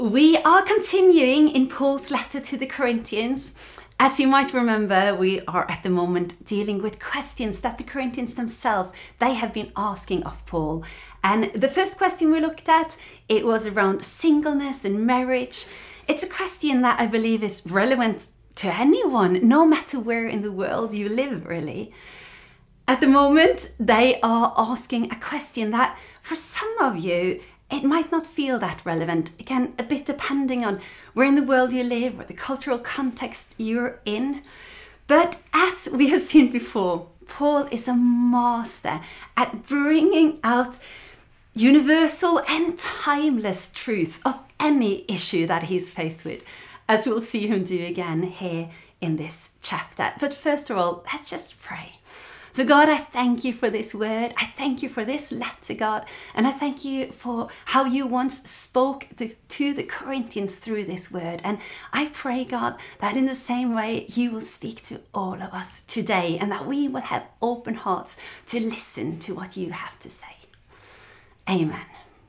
We are continuing in Paul's letter to the Corinthians. As you might remember, we are at the moment dealing with questions that the Corinthians themselves, they have been asking of Paul. And the first question we looked at, it was around singleness and marriage. It's a question that I believe is relevant to anyone, no matter where in the world you live, really. At the moment, they are asking a question that for some of you, it might not feel that relevant. Again, a bit depending on where in the world you live or the cultural context you're in. But as we have seen before, Paul is a master at bringing out universal and timeless truth of any issue that he's faced with, as we'll see him do again here in this chapter. But first of all, let's just pray. So God, I thank you for this word. I thank you for this letter, God. And I thank you for how you once spoke to the Corinthians through this word. And I pray, God, that in the same way you will speak to all of us today and that we will have open hearts to listen to what you have to say. Amen.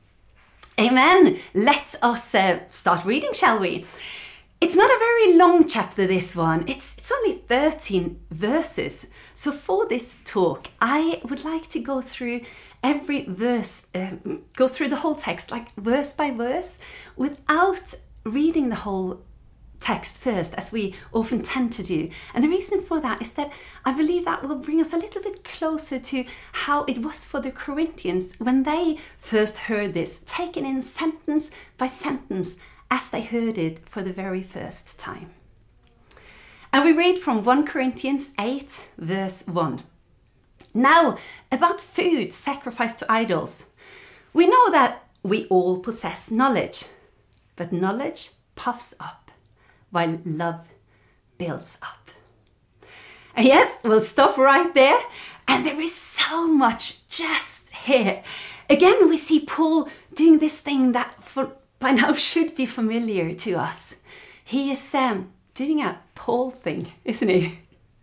Amen. Let us start reading, shall we? It's not a very long chapter, this one. It's only 13 verses. So for this talk, I would like to go through every verse, go through the whole text, like verse by verse, without reading the whole text first, as we often tend to do. And the reason for that is that I believe that will bring us a little bit closer to how it was for the Corinthians when they first heard this, taken in sentence by sentence, as they heard it for the very first time. And we read from 1 Corinthians 8, verse 1. Now, about food sacrificed to idols. We know that we all possess knowledge, but knowledge puffs up, while love builds up. And yes, we'll stop right there. And there is so much just here. Again, we see Paul doing this thing that by now should be familiar to us. He is doing a Paul thing, isn't he?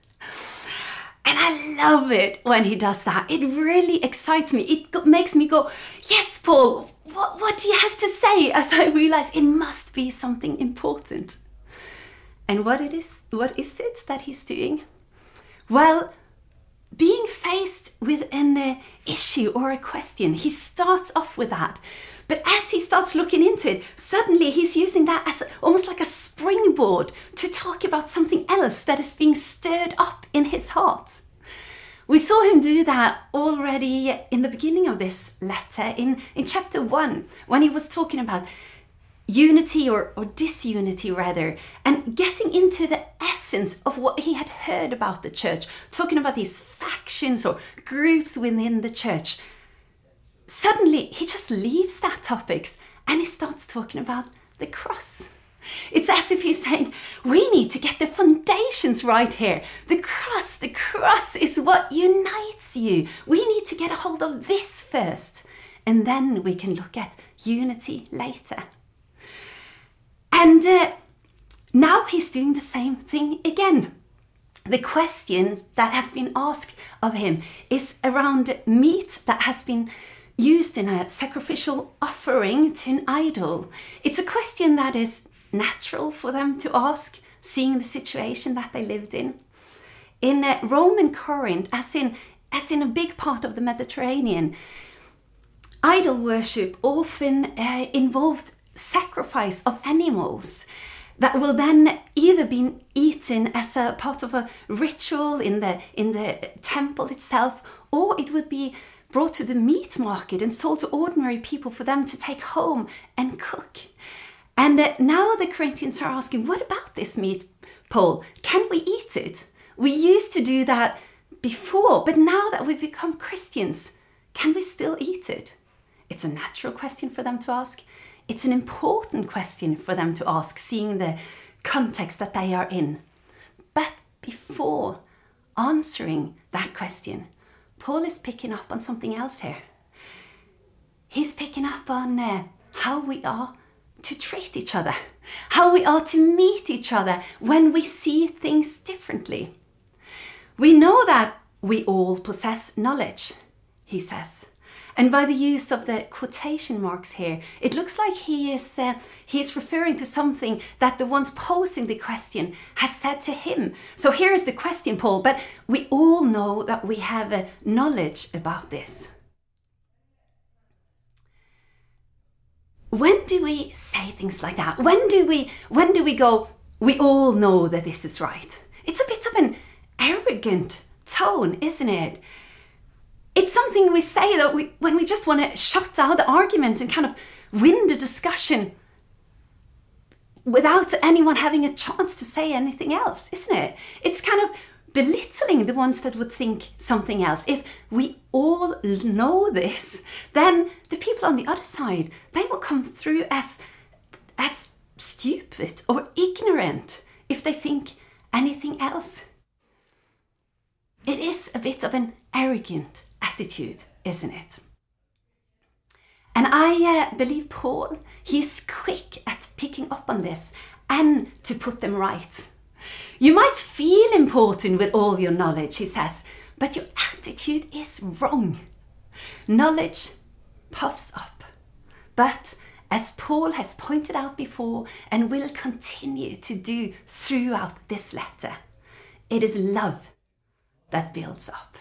And I love it when he does that. It really excites me. It makes me go, yes, Paul, what do you have to say? As I realize it must be something important. And what is it that he's doing? Well, being faced with an issue or a question, he starts off with that. But as he starts looking into it, suddenly he's using that as almost like a springboard to talk about something else that is being stirred up in his heart. We saw him do that already in the beginning of this letter in chapter 1, when he was talking about unity or disunity rather, and getting into the essence of what he had heard about the church, talking about these factions or groups within the church. Suddenly, he just leaves that topics and he starts talking about the cross. It's as if he's saying, we need to get the foundations right here. The cross is what unites you. We need to get a hold of this first, and then we can look at unity later. And now he's doing the same thing again. The question that has been asked of him is around meat that has been used in a sacrificial offering to an idol. It's a question that is natural for them to ask, seeing the situation that they lived in. In Rome and Corinth, as in a big part of the Mediterranean, idol worship often involved sacrifice of animals that will then either be eaten as a part of a ritual in the temple itself, or it would be brought to the meat market and sold to ordinary people for them to take home and cook. And now the Corinthians are asking, what about this meat, Paul? Can we eat it? We used to do that before, but now that we've become Christians, can we still eat it? It's a natural question for them to ask. It's an important question for them to ask, seeing the context that they are in. But before answering that question, Paul is picking up on something else here. He's picking up on how we are to treat each other, how we are to meet each other when we see things differently. We know that we all possess knowledge, he says, And by the use of the quotation marks here, it looks like he is referring to something that the ones posing the question has said to him. So here's the question, Paul, but we all know that we have a knowledge about this. When do we say things like that? When do we go, we all know that this is right? It's a bit of an arrogant tone, isn't it? It's something we say that when we just want to shut down the argument and kind of win the discussion without anyone having a chance to say anything else, isn't it? It's kind of belittling the ones that would think something else. If we all know this, then the people on the other side, they will come through as stupid or ignorant if they think anything else. It is a bit of an arrogant attitude, isn't it? And I believe Paul, he's quick at picking up on this and to put them right. You might feel important with all your knowledge, he says, but your attitude is wrong. Knowledge puffs up. But as Paul has pointed out before and will continue to do throughout this letter, it is love that builds up.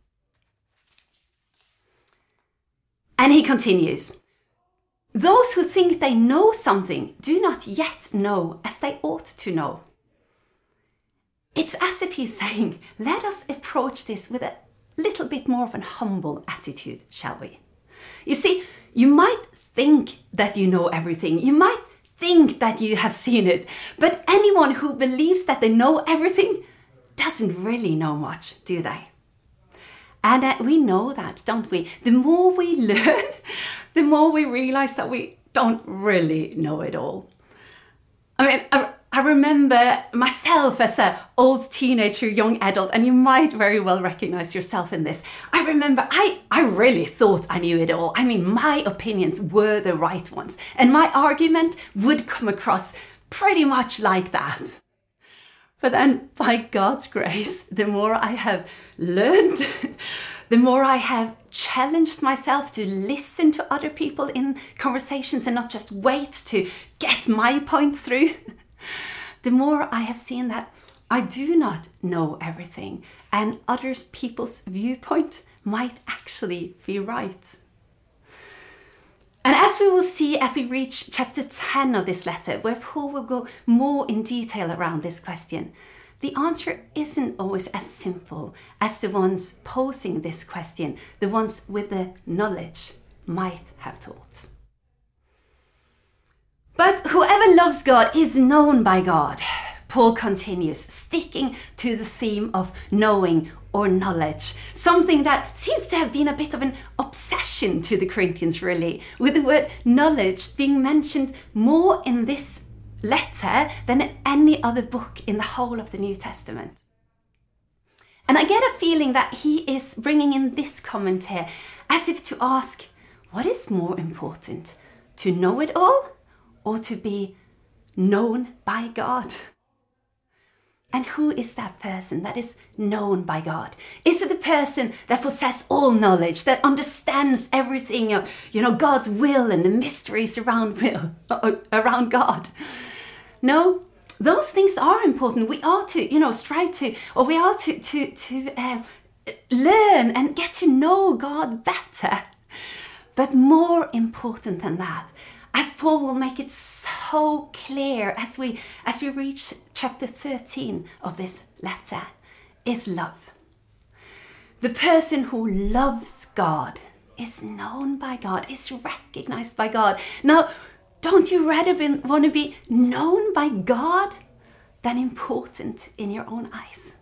And he continues, those who think they know something do not yet know as they ought to know. It's as if he's saying, let us approach this with a little bit more of an humble attitude, shall we? You see, you might think that you know everything. You might think that you have seen it. But anyone who believes that they know everything doesn't really know much, do they? And we know that, don't we? The more we learn, the more we realize that we don't really know it all. I mean, I remember myself as an old teenager, young adult, and you might very well recognize yourself in this. I remember I really thought I knew it all. I mean, my opinions were the right ones, and my argument would come across pretty much like that. But then, by God's grace, the more I have learned, the more I have challenged myself to listen to other people in conversations and not just wait to get my point through, the more I have seen that I do not know everything and other people's viewpoint might actually be right. And as we will see as we reach chapter 10 of this letter, where Paul will go more in detail around this question, the answer isn't always as simple as the ones posing this question, the ones with the knowledge, might have thought. But whoever loves God is known by God. Paul continues, sticking to the theme of knowing or knowledge, something that seems to have been a bit of an obsession to the Corinthians, really, with the word knowledge being mentioned more in this letter than in any other book in the whole of the New Testament. And I get a feeling that he is bringing in this comment here as if to ask, what is more important, to know it all or to be known by God? And who is that person that is known by God? Is it the person that possesses all knowledge, that understands everything of, God's will and the mysteries around God? No, those things are important. We are to, strive to, or we are to learn and get to know God better. But more important than that, as Paul will make it so clear as we reach chapter 13 of this letter, is love. The person who loves God is known by God, is recognized by God. Now, don't you rather want to be known by God than important in your own eyes?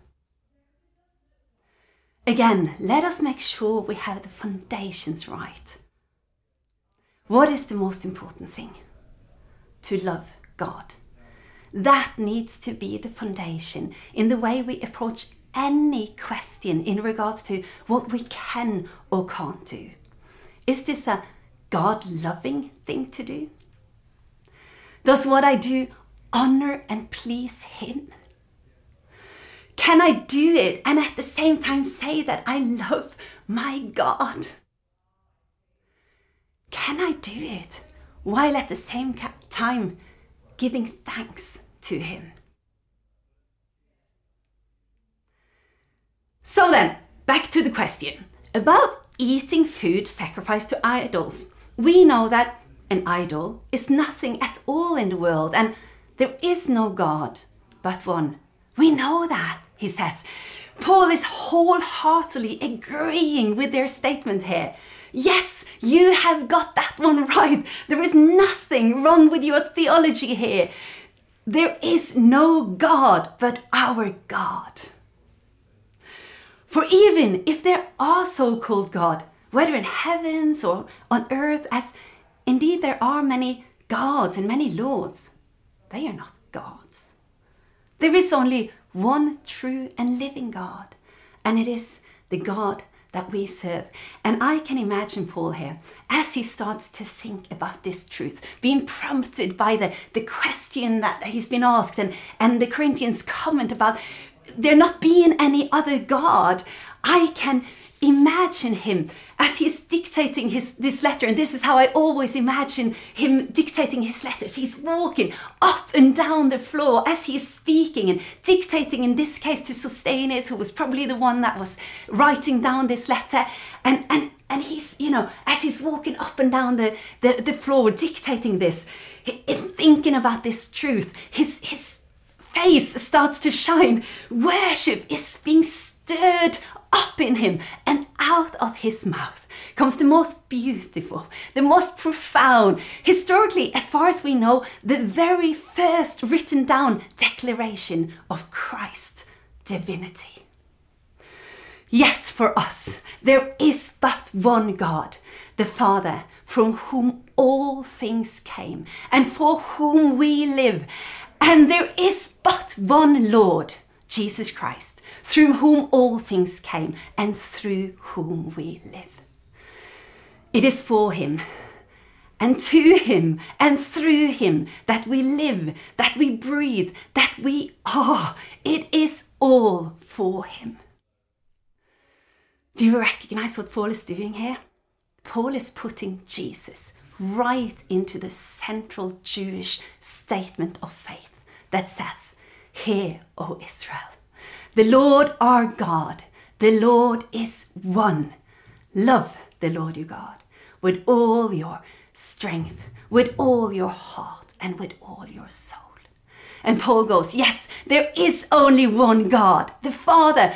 Again, let us make sure we have the foundations right. What is the most important thing? To love God. That needs to be the foundation in the way we approach any question in regards to what we can or can't do. Is this a God-loving thing to do? Does what I do honor and please Him? Can I do it and at the same time say that I love my God? can I do it while at the same time giving thanks to him? So then, back to the question about eating food sacrificed to idols. We know that an idol is nothing at all in the world, and there is no God but one. We know that, he says. Paul is wholeheartedly agreeing with their statement here. Yes, you have got that one right. There is nothing wrong with your theology here. There is no God but our God. For even if there are so-called God, whether in heavens or on earth, as indeed there are many gods and many lords, they are not gods. There is only one true and living God, and it is the God that we serve. And I can imagine Paul here, as he starts to think about this truth, being prompted by the question that he's been asked, and the Corinthians' comment about there not being any other God. I can imagine him as he's dictating this letter, and this is how I always imagine him dictating his letters. He's walking up and down the floor as he's speaking and dictating, in this case to Sosthenes, who was probably the one that was writing down this letter, and he's, as he's walking up and down the floor dictating this, thinking about this truth, his face starts to shine. Worship is being stirred up in him, and out of his mouth comes the most beautiful, the most profound, historically, as far as we know, the very first written down declaration of Christ's divinity. Yet for us, there is but one God, the Father, from whom all things came and for whom we live. And there is but one Lord, Jesus Christ, through whom all things came and through whom we live. It is for him and to him and through him that we live, that we breathe, that we are. It is all for him. Do you recognize what Paul is doing here? Paul is putting Jesus right into the central Jewish statement of faith that says, "Hear, O Israel, the Lord our God, the Lord is one. Love the Lord your God with all your strength, with all your heart, and with all your soul." And Paul goes, yes, there is only one God, the Father,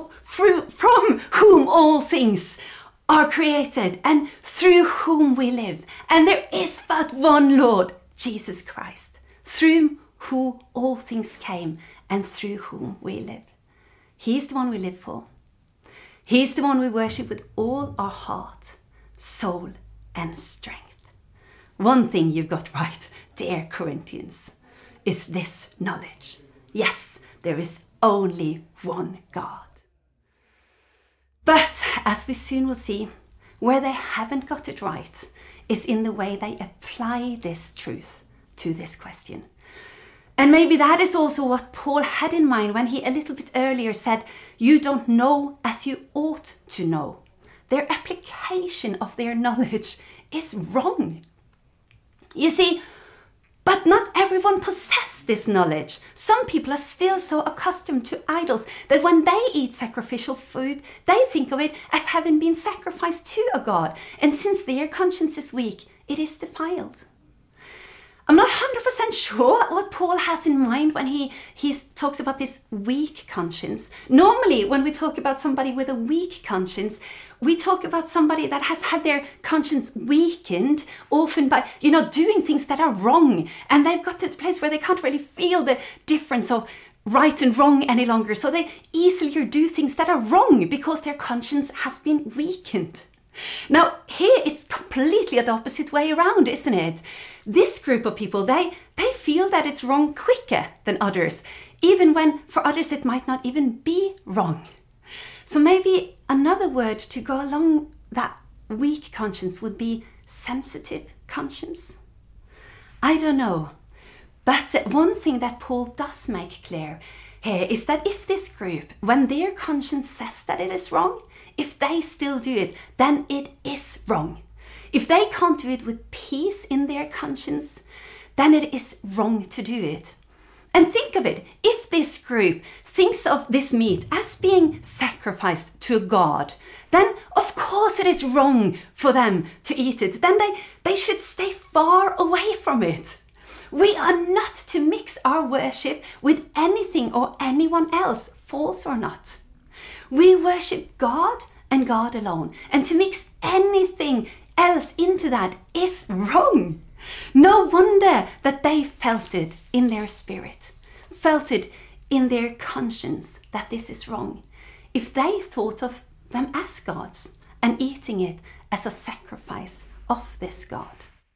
from whom all things are created and through whom we live. And there is but one Lord, Jesus Christ, through whom all things came and through whom we live. He is the one we live for. He is the one we worship with all our heart, soul, and strength. One thing you've got right, dear Corinthians, is this knowledge. Yes, there is only one God. But as we soon will see, where they haven't got it right is in the way they apply this truth to this question. And maybe that is also what Paul had in mind when he a little bit earlier said, "You don't know as you ought to know." Their application of their knowledge is wrong. You see, but not everyone possesses this knowledge. Some people are still so accustomed to idols that when they eat sacrificial food, they think of it as having been sacrificed to a god. And since their conscience is weak, it is defiled. I'm not 100% sure what Paul has in mind when he talks about this weak conscience. Normally, when we talk about somebody with a weak conscience, we talk about somebody that has had their conscience weakened, often by, doing things that are wrong. And they've got to the place where they can't really feel the difference of right and wrong any longer. So they easily do things that are wrong because their conscience has been weakened. Now, here it's completely the opposite way around, isn't it? This group of people, they feel that it's wrong quicker than others, even when for others it might not even be wrong. So maybe another word to go along that weak conscience would be sensitive conscience. I don't know. But one thing that Paul does make clear here is that if this group, when their conscience says that it is wrong, if they still do it, then it is wrong. if they can't do it with peace in their conscience, then it is wrong to do it. And think of it, if this group thinks of this meat as being sacrificed to a god, then of course it is wrong for them to eat it. Then they should stay far away from it. We are not to mix our worship with anything or anyone else, false or not. We worship God and God alone, and to mix anything else into that is wrong. No wonder that they felt it in their spirit, felt it in their conscience that this is wrong, if they thought of them as gods and eating it as a sacrifice of this God.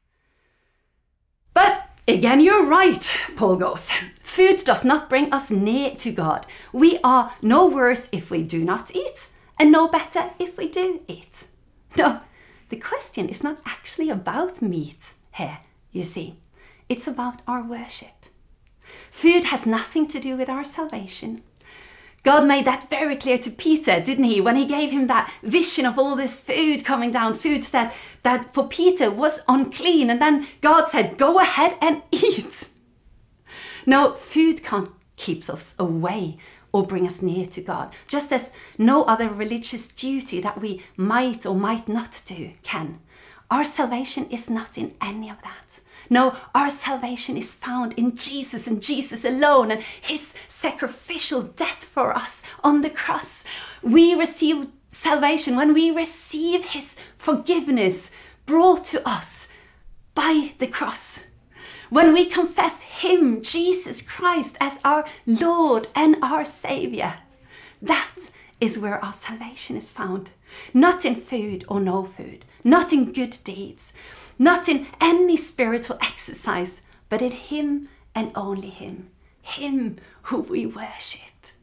But again, you're right, Paul goes. Food does not bring us near to God. We are no worse if we do not eat, and no better if we do eat. No, the question is not actually about meat here, you see. It's about our worship. Food has nothing to do with our salvation. God made that very clear to Peter, didn't he? When he gave him that vision of all this food coming down, foods that for Peter was unclean. And then God said, go ahead and eat. No, food can't keep us away or bring us near to God, just as no other religious duty that we might or might not do can. Our salvation is not in any of that. No, our salvation is found in Jesus and Jesus alone and his sacrificial death for us on the cross. We receive salvation when we receive his forgiveness brought to us by the cross. When we confess him, Jesus Christ, as our Lord and our Savior, that is where our salvation is found. Not in food or no food, not in good deeds, not in any spiritual exercise, but in him and only him who we worship.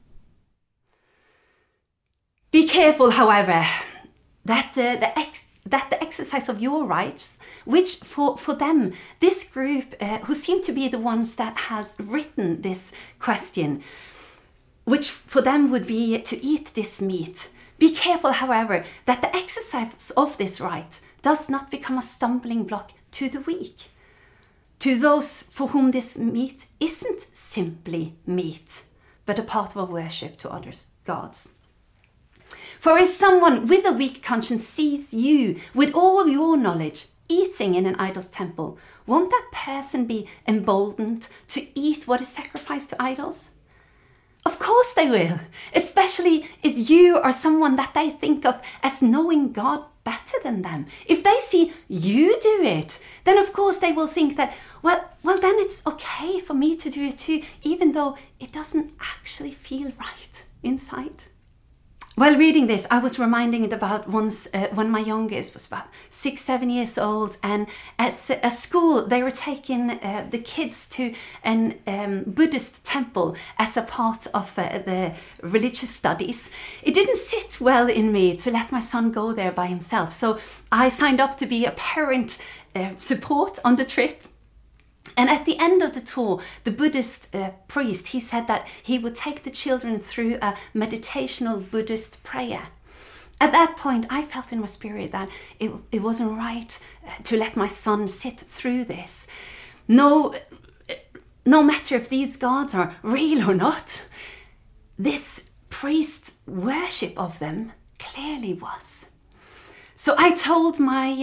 Be careful, however, that the exercise of your rights, which for them, this group who seem to be the ones that has written this question, which for them would be to eat this meat. Be careful, however, that the exercise of this right does not become a stumbling block to the weak, to those for whom this meat isn't simply meat, but a part of a worship to others' gods. For if someone with a weak conscience sees you with all your knowledge eating in an idol's temple, won't that person be emboldened to eat what is sacrificed to idols? Of course they will, especially if you are someone that they think of as knowing God better than them. If they see you do it, then of course they will think that, well, then it's okay for me to do it too, even though it doesn't actually feel right inside. While reading this, I was reminded about once when my youngest was about 6-7 years old, and at a school they were taking the kids to an Buddhist temple as a part of the religious studies. It didn't sit well in me to let my son go there by himself, so I signed up to be a parent support on the trip. And at the end of the tour, the Buddhist priest, he said that he would take the children through a meditational Buddhist prayer. At that point, I felt in my spirit that it wasn't right to let my son sit through this. No matter if these gods are real or not, this priest's worship of them clearly was. So I told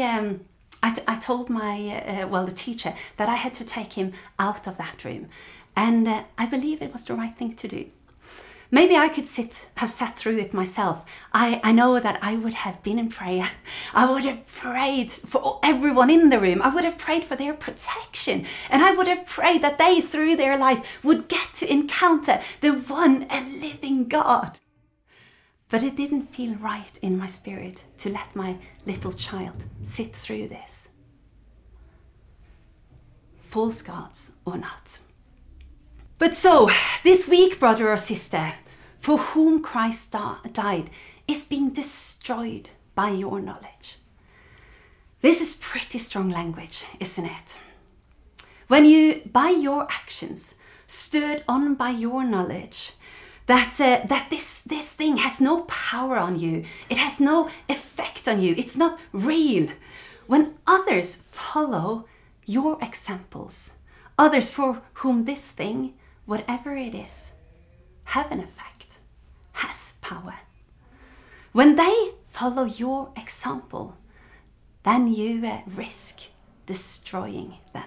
the teacher that I had to take him out of that room, and I believe it was the right thing to do. Maybe I could have sat through it myself. I know that I would have been in prayer. I would have prayed for everyone in the room. I would have prayed for their protection, and I would have prayed that they, through their life, would get to encounter the one and living God. But it didn't feel right in my spirit to let my little child sit through this. False gods or not. But so, this weak brother or sister for whom Christ died is being destroyed by your knowledge. This is pretty strong language, isn't it? When you, by your actions, stirred on by your knowledge, that this thing has no power on you. It has no effect on you. It's not real. when others follow your examples, others for whom this thing, whatever it is, have an effect, has power. When they follow your example, then you risk destroying them.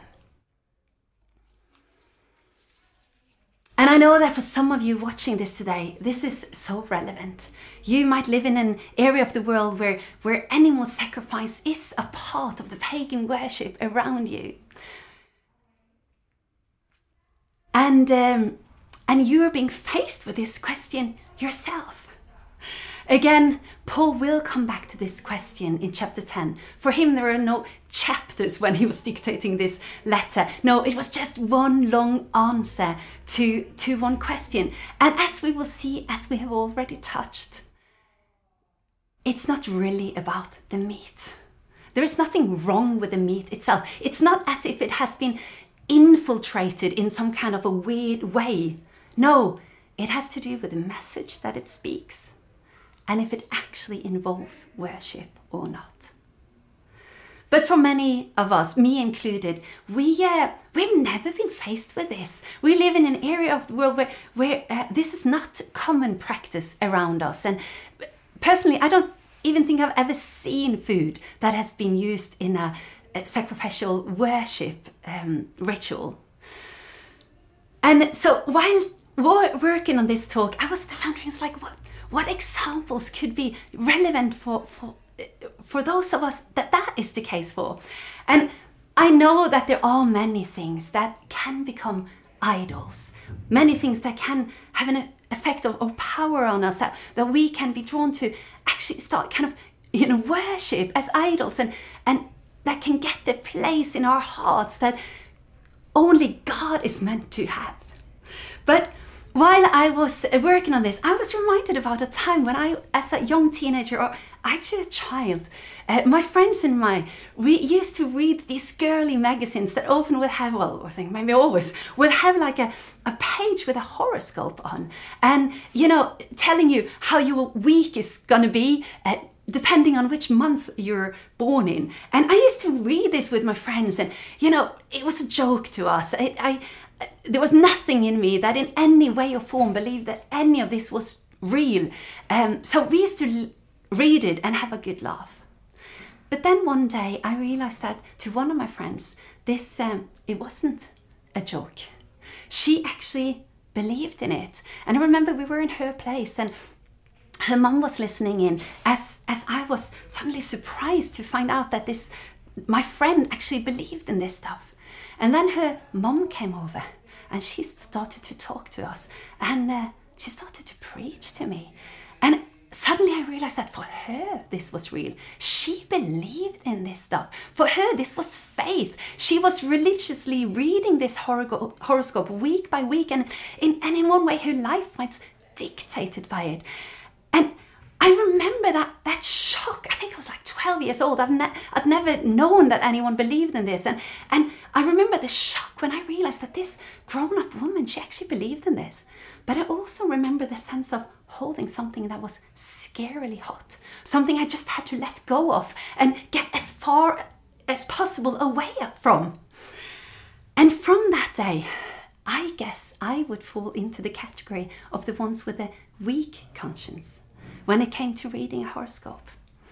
And I know that for some of you watching this today, this is so relevant. You might live in an area of the world where animal sacrifice is a part of the pagan worship around you. And you are being faced with this question yourself. Again, Paul will come back to this question in chapter 10. For him, there are no chapters when he was dictating this letter. No, it was just one long answer to one question. And as we will see, as we have already touched, it's not really about the meat. There is nothing wrong with the meat itself. It's not as if it has been infiltrated in some kind of a weird way. No, it has to do with the message that it speaks. And if it actually involves worship or not. But for many of us, me included, we've never been faced with this. We live in an area of the world where this is not common practice around us. And personally, I don't even think I've ever seen food that has been used in a sacrificial worship ritual. And so while working on this talk, I was wondering, it's like, what examples could be relevant for those of us that is the case for? And I know that there are many things that can become idols, many things that can have an effect or power on us, that we can be drawn to actually start kind of, worship as idols, and that can get the place in our hearts that only God is meant to have. But while I was working on this, I was reminded about a time when I, as a young teenager, or actually a child, my friends and we used to read these girly magazines that often would have, well, I think maybe always, would have like a page with a horoscope on. And, telling you how your week is going to be, depending on which month you're born in. And I used to read this with my friends, and, it was a joke to us. There was nothing in me that in any way or form believed that any of this was real. So we used to read it and have a good laugh. But then one day I realized that to one of my friends, this it wasn't a joke. She actually believed in it. And I remember we were in her place, and her mum was listening in as I was suddenly surprised to find out that my friend actually believed in this stuff. And then her mum came over and she started to talk to us, and she started to preach to me. And suddenly I realized that for her, this was real. She believed in this stuff. For her, this was faith. She was religiously reading this horoscope week by week, and in one way her life was dictated by it. And I remember that shock. I think I was like 12 years old. I'd never known that anyone believed in this. And I remember the shock when I realized that this grown-up woman, she actually believed in this. But I also remember the sense of holding something that was scarily hot. Something I just had to let go of and get as far as possible away from. And from that day, I guess I would fall into the category of the ones with a weak conscience when it came to reading a horoscope.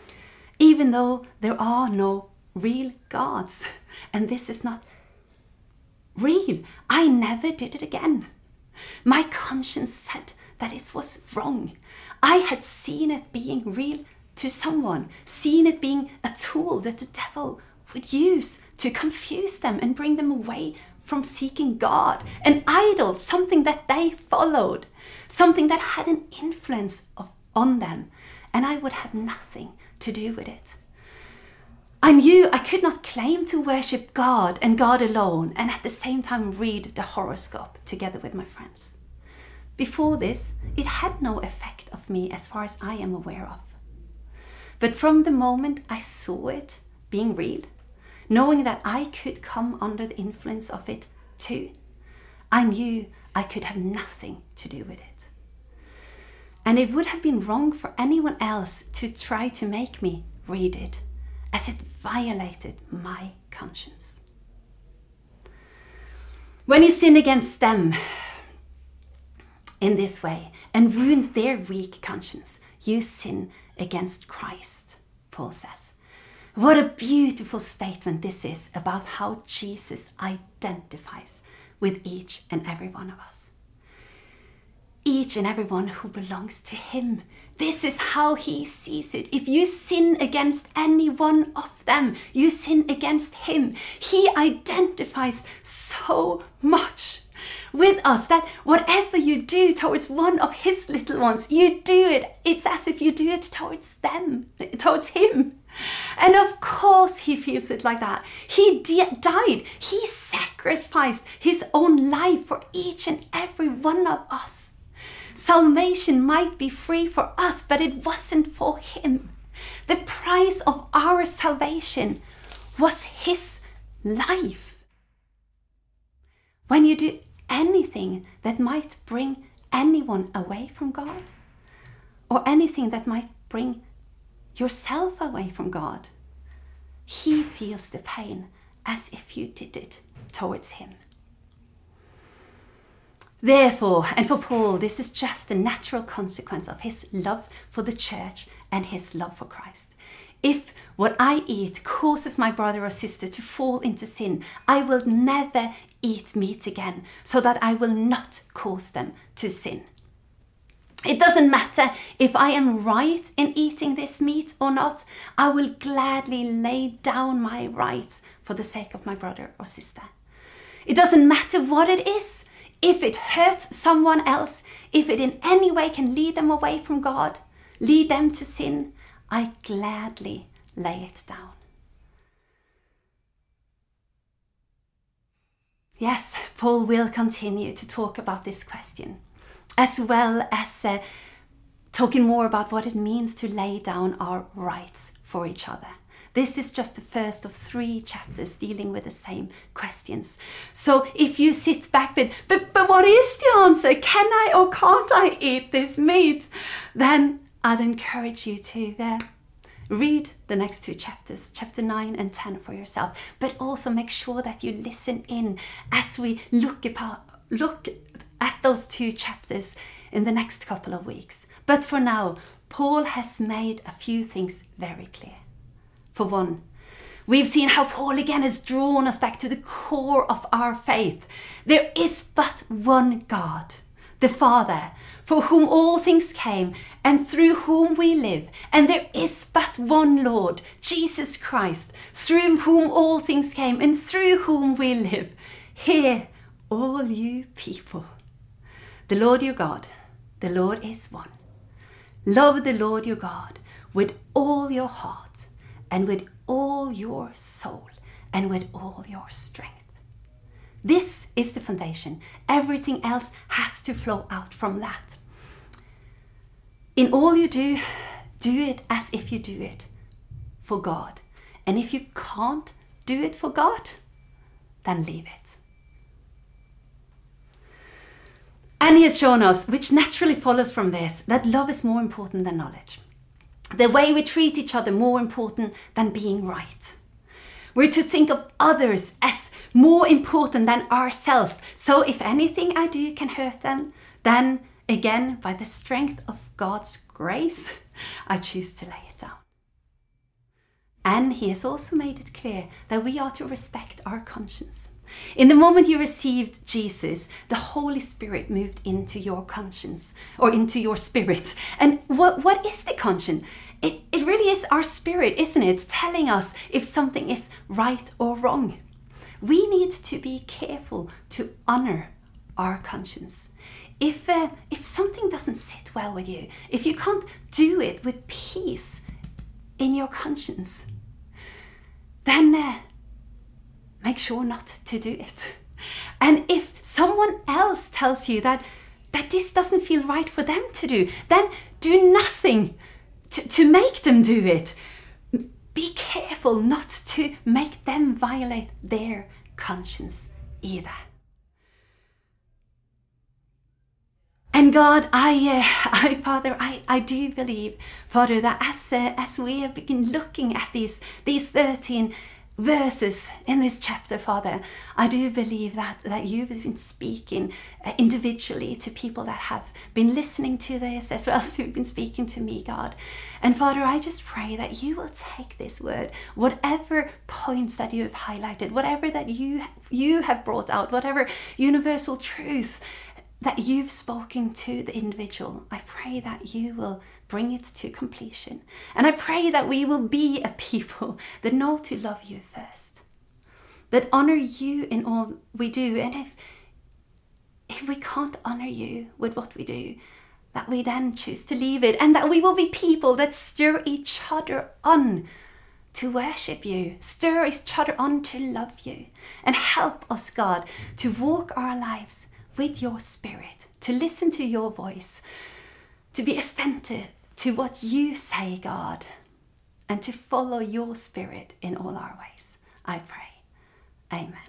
Even though there are no real gods, and this is not real, I never did it again. My conscience said that it was wrong. I had seen it being real to someone, seen it being a tool that the devil would use to confuse them and bring them away from seeking God, an idol, something that they followed, something that had an influence on them, and I would have nothing to do with it. I knew I could not claim to worship God and God alone and at the same time read the horoscope together with my friends. Before this, it had no effect of me as far as I am aware of. But from the moment I saw it being real, knowing that I could come under the influence of it too, I knew I could have nothing to do with it. And it would have been wrong for anyone else to try to make me read it as it violated my conscience. When you sin against them in this way and wound their weak conscience, you sin against Christ, Paul says. What a beautiful statement this is about how Jesus identifies with each and every one of us. Each and every one who belongs to him. This is how he sees it. If you sin against any one of them, you sin against him. He identifies so much with us that whatever you do towards one of his little ones, you do it. It's as if you do it towards them, towards him. And of course he feels it like that. He died. He sacrificed his own life for each and every one of us. Salvation might be free for us, but it wasn't for him. The price of our salvation was his life. When you do anything that might bring anyone away from God, or anything that might bring yourself away from God, he feels the pain as if you did it towards him. Therefore, and for Paul, this is just a natural consequence of his love for the church and his love for Christ. If what I eat causes my brother or sister to fall into sin, I will never eat meat again, so that I will not cause them to sin. It doesn't matter if I am right in eating this meat or not. I will gladly lay down my rights for the sake of my brother or sister. It doesn't matter what it is. If it hurts someone else, if it in any way can lead them away from God, lead them to sin, I gladly lay it down. Yes, Paul will continue to talk about this question, as well as talking more about what it means to lay down our rights for each other. This is just the first of 3 chapters dealing with the same questions. So if you sit back with, but what is the answer? Can I or can't I eat this meat? Then I'd encourage you to read the next 2 chapters, chapter 9 and 10 for yourself. But also make sure that you listen in as we look at those 2 chapters in the next couple of weeks. But for now, Paul has made a few things very clear. For one, we've seen how Paul again has drawn us back to the core of our faith. There is but one God, the Father, for whom all things came and through whom we live. And there is but one Lord, Jesus Christ, through whom all things came and through whom we live. Hear, all you people. The Lord your God, the Lord is one. Love the Lord your God with all your heart, and with all your soul, and with all your strength. This is the foundation. Everything else has to flow out from that. In all you do, do it as if you do it for God. And if you can't do it for God, then leave it. And he has shown us, which naturally follows from this, that love is more important than knowledge. The way we treat each other more important than being right. We're to think of others as more important than ourselves. So if anything I do can hurt them, then again, by the strength of God's grace, I choose to lay it down. And he has also made it clear that we are to respect our conscience. In the moment you received Jesus, the Holy Spirit moved into your conscience, or into your spirit. And what is the conscience? It really is our spirit, isn't it? Telling us if something is right or wrong. We need to be careful to honor our conscience. If something doesn't sit well with you, if you can't do it with peace in your conscience, then make sure not to do it. And if someone else tells you that this doesn't feel right for them to do, then do nothing to make them do it. Be careful not to make them violate their conscience either. And God, Father, I do believe, Father, that as we have been looking at these 13 verses in this chapter, Father, I do believe that you've been speaking individually to people that have been listening to this, as well as you've been speaking to me, God. And Father, I just pray that you will take this word, whatever points that you have highlighted, whatever that you have brought out, whatever universal truth that you've spoken to the individual, I pray that you will bring it to completion. And I pray that we will be a people that know to love you first, that honor you in all we do. And if we can't honor you with what we do, that we then choose to leave it, and that we will be people that stir each other on to worship you, stir each other on to love you, and help us, God, to walk our lives with your Spirit, to listen to your voice, to be attentive to what you say, God, and to follow your Spirit in all our ways. I pray. Amen.